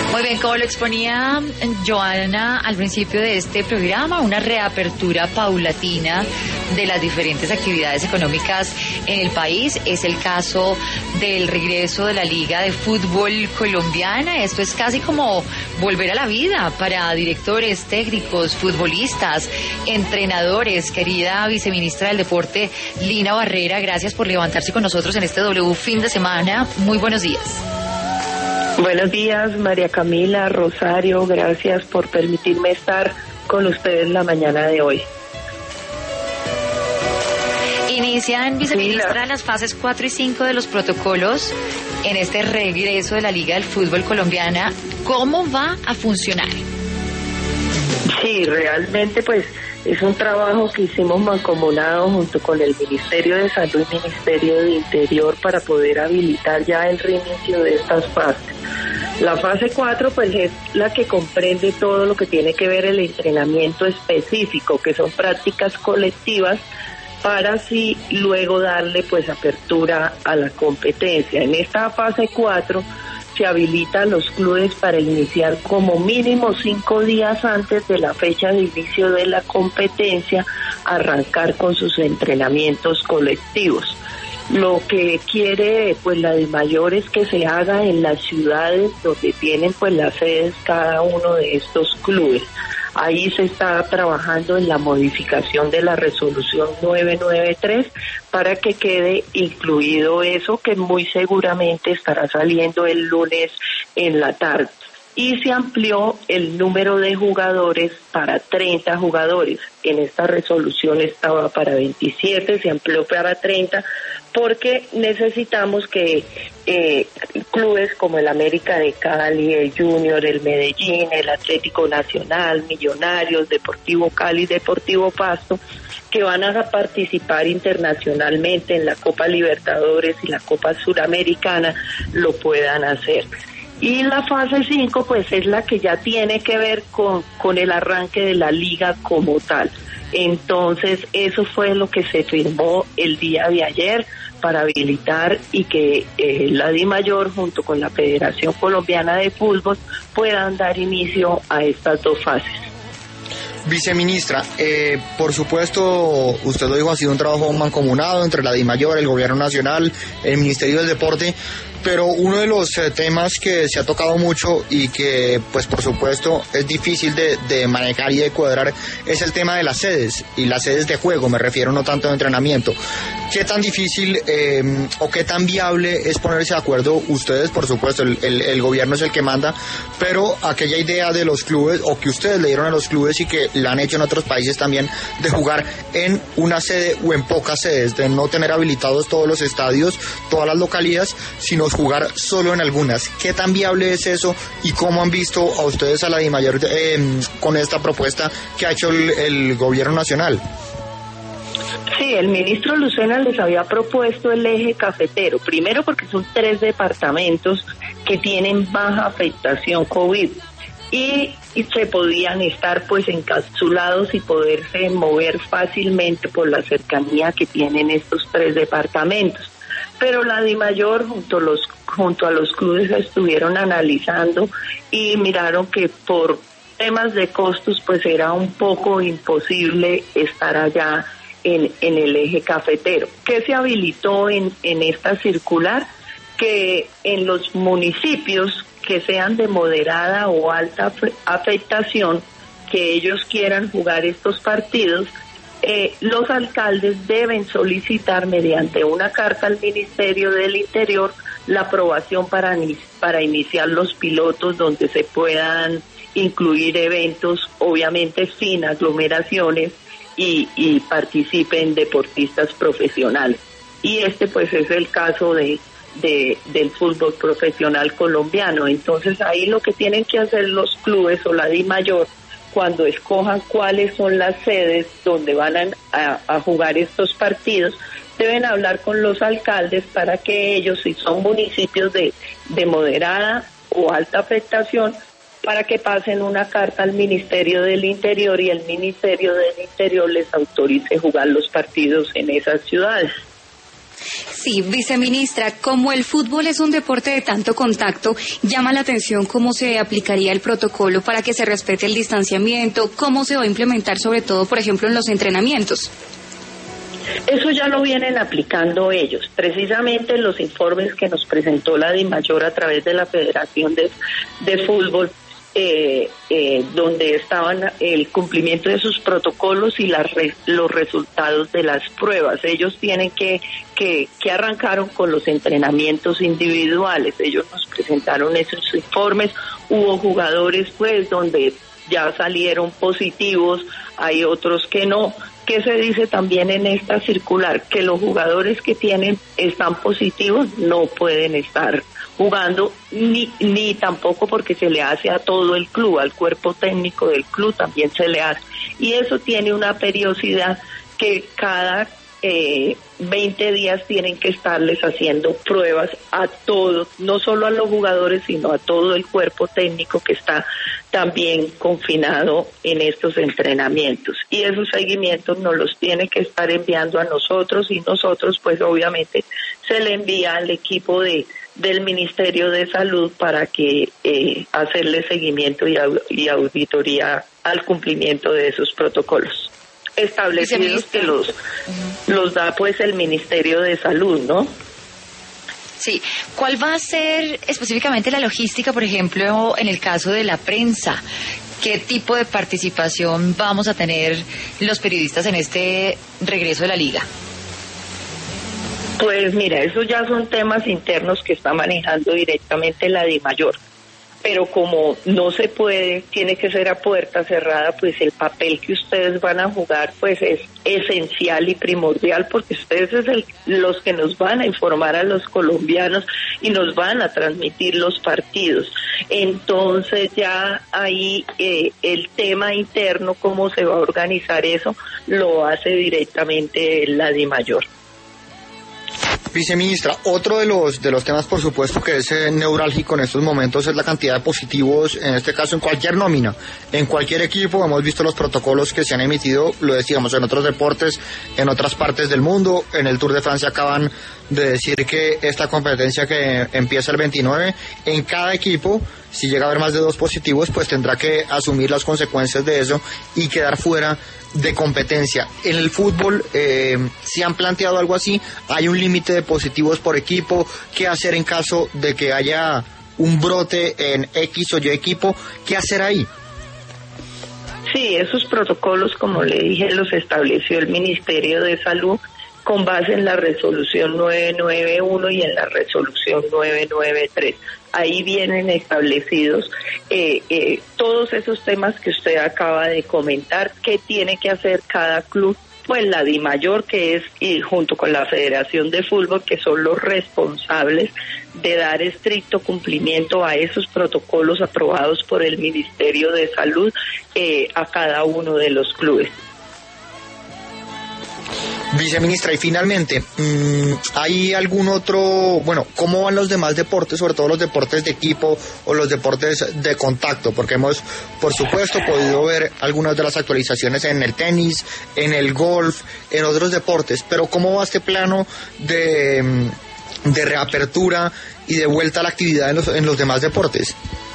Muy bien, como lo exponía Joana al principio de este programa, una reapertura paulatina de las diferentes actividades económicas en el país. Es el caso del regreso de la Liga de Fútbol Colombiana. Esto es casi como volver a la vida para directores, técnicos, futbolistas, entrenadores. Querida viceministra del Deporte, Lina Barrera, gracias por levantarse con nosotros en este W fin de semana. Muy buenos días. Buenos días, María Camila, Rosario, gracias por permitirme estar con ustedes la mañana de hoy. Inician, viceministra, las fases 4 y 5 de los protocolos en este regreso de la Liga del Fútbol Colombiana. ¿Cómo va a funcionar? Sí, realmente pues es un trabajo que hicimos mancomunado junto con el Ministerio de Salud y Ministerio de Interior para poder habilitar ya el reinicio de estas fases. La fase 4 pues es la que comprende todo lo que tiene que ver el entrenamiento específico, que son prácticas colectivas, para así luego darle pues apertura a la competencia. En esta fase 4 se habilitan los clubes para iniciar como mínimo 5 días antes de la fecha de inicio de la competencia, arrancar con sus entrenamientos colectivos. Lo que quiere pues la DIMAYOR es que se haga en las ciudades donde tienen pues las sedes cada uno de estos clubes. Ahí se está trabajando en la modificación de la resolución 993 para que quede incluido eso, que muy seguramente estará saliendo el lunes en la tarde. Y se amplió el número de jugadores para 30 jugadores. En esta resolución estaba para 27, se amplió para 30, porque necesitamos que clubes como el América de Cali, el Junior, el Medellín, el Atlético Nacional, Millonarios, Deportivo Cali, Deportivo Pasto, que van a participar internacionalmente en la Copa Libertadores y la Copa Suramericana, lo puedan hacer. Y la fase 5 pues es la que ya tiene que ver con el arranque de la liga como tal. Entonces eso fue lo que se firmó el día de ayer para habilitar y que la DIMAYOR junto con la Federación Colombiana de Fútbol puedan dar inicio a estas dos fases. Viceministra, por supuesto, usted lo dijo, ha sido un trabajo mancomunado entre la DIMAYOR, el Gobierno Nacional, el Ministerio del Deporte, pero uno de los temas que se ha tocado mucho y que, pues por supuesto, es difícil de manejar y de cuadrar es el tema de las sedes, y las sedes de juego, me refiero, no tanto de entrenamiento. ¿Qué tan difícil o qué tan viable es ponerse de acuerdo? Ustedes, por supuesto, el gobierno es el que manda, pero aquella idea de los clubes, o que ustedes le dieron a los clubes y que la han hecho en otros países también, de jugar en una sede o en pocas sedes, de no tener habilitados todos los estadios, todas las localidades, sino jugar solo en algunas. ¿Qué tan viable es eso y cómo han visto a ustedes a la DIMAYOR con esta propuesta que ha hecho el gobierno nacional? Sí, el ministro Lucena les había propuesto el eje cafetero, primero porque son 3 departamentos que tienen baja afectación COVID y se podían estar pues encapsulados y poderse mover fácilmente por la cercanía que tienen estos 3 departamentos. Pero la DIMAYOR junto a los clubes estuvieron analizando y miraron que por temas de costos pues era un poco imposible estar allá en el eje cafetero. ¿Qué se habilitó en esta circular? Que en los municipios que sean de moderada o alta afectación, que ellos quieran jugar estos partidos, los alcaldes deben solicitar mediante una carta al Ministerio del Interior la aprobación para iniciar los pilotos donde se puedan incluir eventos, obviamente sin aglomeraciones, y participen deportistas profesionales. Y este pues es el caso del fútbol profesional colombiano. Entonces ahí lo que tienen que hacer los clubes o la DIMAYOR, cuando escojan cuáles son las sedes donde van a jugar estos partidos, deben hablar con los alcaldes para que ellos, si son municipios de moderada o alta afectación, para que pasen una carta al Ministerio del Interior y el Ministerio del Interior les autorice jugar los partidos en esas ciudades. Sí, viceministra, como el fútbol es un deporte de tanto contacto, llama la atención cómo se aplicaría el protocolo para que se respete el distanciamiento, cómo se va a implementar sobre todo, por ejemplo, en los entrenamientos. Eso ya lo vienen aplicando ellos. Precisamente los informes que nos presentó la DIMAYOR a través de la Federación de Fútbol, donde estaban el cumplimiento de sus protocolos y los resultados de las pruebas. Ellos tienen que arrancaron con los entrenamientos individuales. Ellos nos presentaron esos informes. Hubo jugadores pues donde ya salieron positivos, hay otros que no. ¿Qué se dice también en esta circular? Que los jugadores que están positivos no pueden estar jugando, ni tampoco porque se le hace a todo el club, al cuerpo técnico del club también se le hace. Y eso tiene una periodicidad que cada 20 días tienen que estarles haciendo pruebas a todos, no solo a los jugadores, sino a todo el cuerpo técnico que está también confinado en estos entrenamientos. Y esos seguimientos nos los tiene que estar enviando a nosotros, y nosotros pues obviamente se le envía al equipo del Ministerio de Salud para que hacerle seguimiento y auditoría al cumplimiento de esos protocolos establecidos que los da pues el Ministerio de Salud, ¿no? Sí. ¿Cuál va a ser específicamente la logística, por ejemplo, en el caso de la prensa? ¿Qué tipo de participación vamos a tener los periodistas en este regreso de la liga? Pues mira, esos ya son temas internos que está manejando directamente la DIMAYOR. Pero como no se puede, tiene que ser a puerta cerrada, pues el papel que ustedes van a jugar pues es esencial y primordial, porque ustedes es los que nos van a informar a los colombianos y nos van a transmitir los partidos. Entonces ya ahí el tema interno, cómo se va a organizar eso, lo hace directamente la DIMAYOR. Viceministra, otro de los temas, por supuesto, que es neurálgico en estos momentos es la cantidad de positivos, en este caso en cualquier nómina, en cualquier equipo. Hemos visto los protocolos que se han emitido, lo decíamos, en otros deportes, en otras partes del mundo. En el Tour de Francia acaban de decir que esta competencia que empieza el 29, en cada equipo, si llega a haber más de 2 positivos, pues tendrá que asumir las consecuencias de eso y quedar fuera de competencia. En el fútbol, ¿se han planteado algo así? ¿Hay un límite de positivos por equipo? ¿Qué hacer en caso de que haya un brote en X o Y equipo? ¿Qué hacer ahí? Sí, esos protocolos, como le dije, los estableció el Ministerio de Salud con base en la resolución 991 y en la resolución 993. Ahí vienen establecidos todos esos temas que usted acaba de comentar, qué tiene que hacer cada club. Pues la DIMAYOR, que es, y junto con la Federación de Fútbol, que son los responsables de dar estricto cumplimiento a esos protocolos aprobados por el Ministerio de Salud a cada uno de los clubes. Viceministra, y finalmente, ¿hay algún otro, cómo van los demás deportes, sobre todo los deportes de equipo o los deportes de contacto? Porque hemos, por supuesto, podido ver algunas de las actualizaciones en el tenis, en el golf, en otros deportes, pero ¿cómo va este plano de reapertura y de vuelta a la actividad en los demás deportes?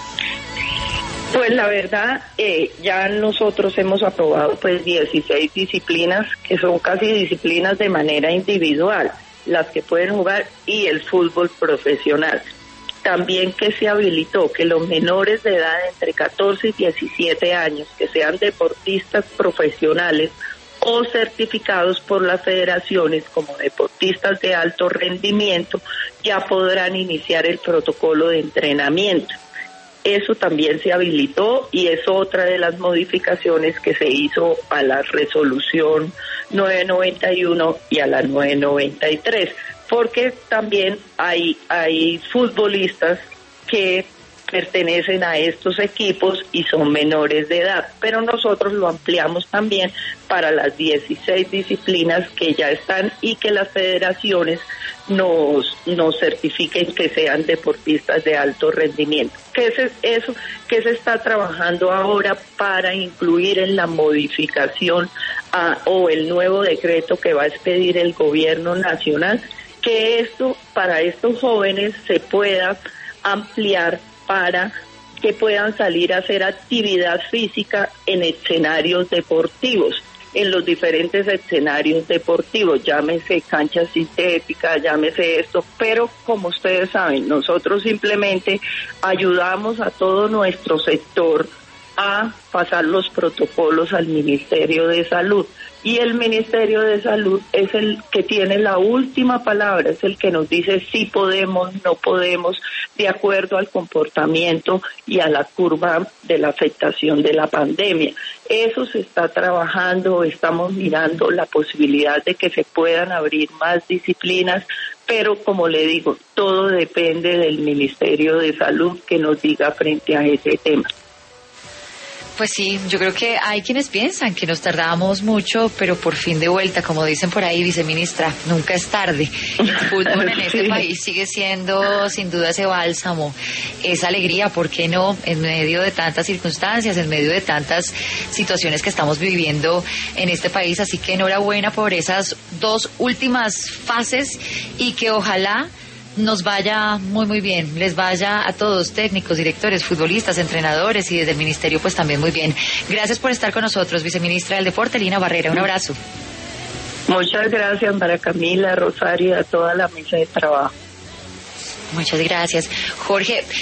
Pues la verdad, ya nosotros hemos aprobado pues 16 disciplinas, que son casi disciplinas de manera individual, las que pueden jugar, y el fútbol profesional. También que se habilitó que los menores de edad entre 14 y 17 años, que sean deportistas profesionales o certificados por las federaciones como deportistas de alto rendimiento, ya podrán iniciar el protocolo de entrenamiento. Eso también se habilitó y es otra de las modificaciones que se hizo a la resolución 991 y a la 993, porque también hay futbolistas que pertenecen a estos equipos y son menores de edad, pero nosotros lo ampliamos también para las 16 disciplinas que ya están y que las federaciones nos certifiquen que sean deportistas de alto rendimiento. ¿Qué es eso? ¿Qué se está trabajando ahora para incluir en la modificación o el nuevo decreto que va a expedir el gobierno nacional? que esto para estos jóvenes se pueda ampliar para que puedan salir a hacer actividad física en escenarios deportivos, en los diferentes escenarios deportivos, llámese cancha sintética, llámese esto, pero como ustedes saben, nosotros simplemente ayudamos a todo nuestro sector a pasar los protocolos al Ministerio de Salud. Y el Ministerio de Salud es el que tiene la última palabra, es el que nos dice si podemos, no podemos, de acuerdo al comportamiento y a la curva de la afectación de la pandemia. Eso se está trabajando, estamos mirando la posibilidad de que se puedan abrir más disciplinas, pero como le digo, todo depende del Ministerio de Salud que nos diga frente a ese tema. Pues sí, yo creo que hay quienes piensan que nos tardamos mucho, pero por fin de vuelta, como dicen por ahí, viceministra, nunca es tarde. El fútbol en este país sigue siendo sin duda ese bálsamo, esa alegría, ¿por qué no? En medio de tantas circunstancias, en medio de tantas situaciones que estamos viviendo en este país, así que enhorabuena por esas 2 últimas fases y que ojalá nos vaya muy muy bien, les vaya a todos, técnicos, directores, futbolistas, entrenadores y desde el ministerio pues también muy bien. Gracias por estar con nosotros, viceministra del Deporte, Lina Barrera, un abrazo. Muchas gracias, María Camila, Rosario y a toda la mesa de trabajo. Muchas gracias. Jorge,